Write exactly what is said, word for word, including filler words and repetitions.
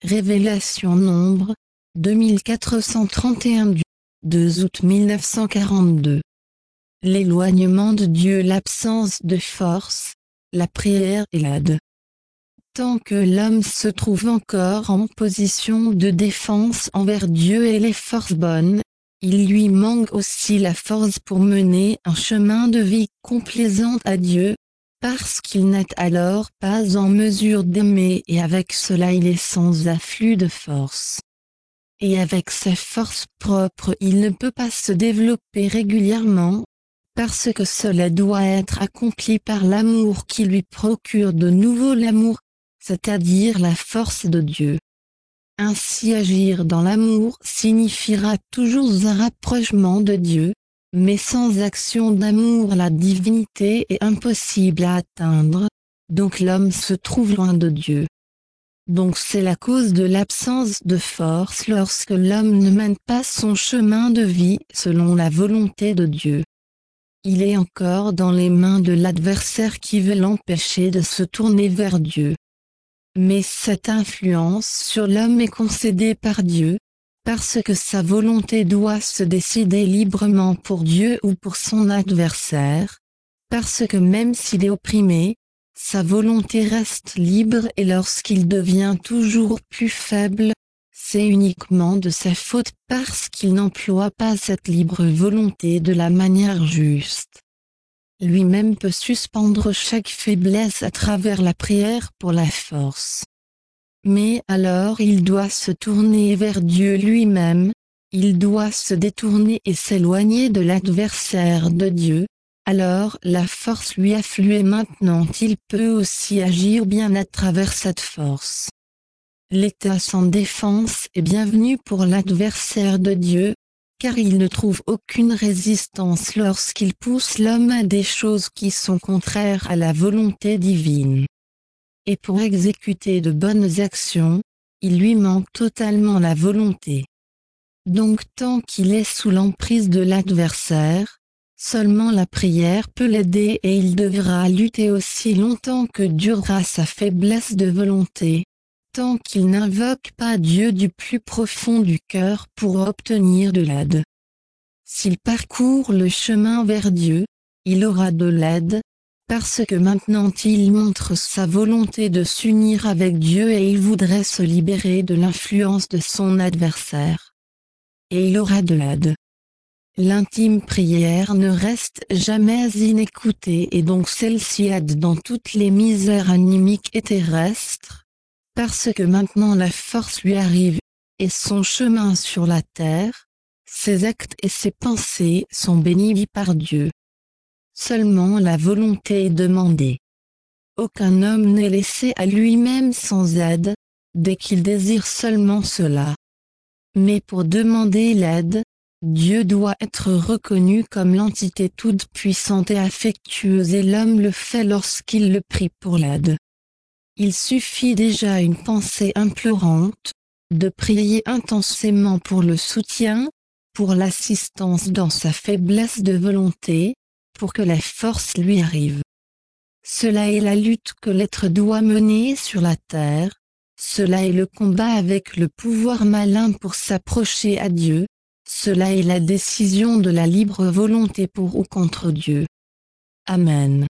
Révélation Nombre, deux mille quatre cent trente et un du deux août mille neuf cent quarante-deux. L'éloignement de Dieu, l'absence de force, la prière et l'aide. Tant que l'homme se trouve encore en position de défense envers Dieu et les forces bonnes, il lui manque aussi la force pour mener un chemin de vie complaisant à Dieu, parce qu'il n'est alors pas en mesure d'aimer et avec cela il est sans afflux de force. Et avec ses forces propres il ne peut pas se développer régulièrement, parce que cela doit être accompli par l'amour qui lui procure de nouveau l'amour, c'est-à-dire la force de Dieu. Ainsi agir dans l'amour signifiera toujours un rapprochement de Dieu, mais sans action d'amour la divinité est impossible à atteindre, donc l'homme se trouve loin de Dieu. Donc c'est la cause de l'absence de force lorsque l'homme ne mène pas son chemin de vie selon la volonté de Dieu. Il est encore dans les mains de l'adversaire qui veut l'empêcher de se tourner vers Dieu. Mais cette influence sur l'homme est concédée par Dieu, parce que sa volonté doit se décider librement pour Dieu ou pour son adversaire, parce que même s'il est opprimé, sa volonté reste libre et lorsqu'il devient toujours plus faible, c'est uniquement de sa faute parce qu'il n'emploie pas cette libre volonté de la manière juste. Lui-même peut suspendre chaque faiblesse à travers la prière pour la force. Mais alors il doit se tourner vers Dieu lui-même, il doit se détourner et s'éloigner de l'adversaire de Dieu, alors la force lui afflue et maintenant il peut aussi agir bien à travers cette force. L'état sans défense est bienvenu pour l'adversaire de Dieu, car il ne trouve aucune résistance lorsqu'il pousse l'homme à des choses qui sont contraires à la volonté divine. Et pour exécuter de bonnes actions, il lui manque totalement la volonté. Donc tant qu'il est sous l'emprise de l'adversaire, seulement la prière peut l'aider et il devra lutter aussi longtemps que durera sa faiblesse de volonté, tant qu'il n'invoque pas Dieu du plus profond du cœur pour obtenir de l'aide. S'il parcourt le chemin vers Dieu, il aura de l'aide, parce que maintenant il montre sa volonté de s'unir avec Dieu et il voudrait se libérer de l'influence de son adversaire. Et il aura de l'aide. L'intime prière ne reste jamais inécoutée et donc celle-ci aide dans toutes les misères animiques et terrestres, parce que maintenant la force lui arrive, et son chemin sur la terre, ses actes et ses pensées sont bénis par Dieu. Seulement la volonté est demandée. Aucun homme n'est laissé à lui-même sans aide, dès qu'il désire seulement cela. Mais pour demander l'aide, Dieu doit être reconnu comme l'entité toute puissante et affectueuse et l'homme le fait lorsqu'il le prie pour l'aide. Il suffit déjà une pensée implorante, de prier intensément pour le soutien, pour l'assistance dans sa faiblesse de volonté, pour que la force lui arrive. Cela est la lutte que l'être doit mener sur la terre, cela est le combat avec le pouvoir malin pour s'approcher à Dieu, cela est la décision de la libre volonté pour ou contre Dieu. Amen.